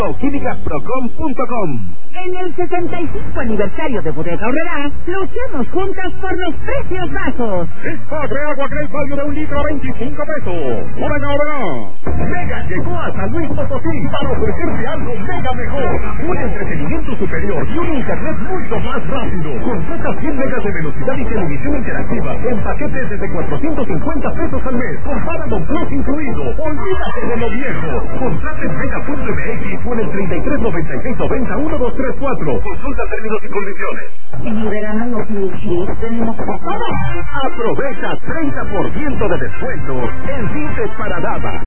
Químicasprocom.com. En el 65 aniversario de Bodega Aurrerá, luchemos juntas por los precios bajos. Padre Agua Great Value de 1 litro a 25 pesos. Bodega Aurrerá. Mega llegó a San Luis Potosí para ofrecerte algo mega mejor. Un entretenimiento superior y un internet mucho más rápido. Contrata 100 megas de velocidad y televisión interactiva en paquetes desde 450 pesos al mes. Con Paramount Plus incluido. Olvídate de lo viejo. Contrata en Mega.mx o en el 3396901234. Consulta términos y condiciones. En Aurrerá los milkshakes tenemos para todos. Aprovecha 30% de descuento en Dientes para Dada.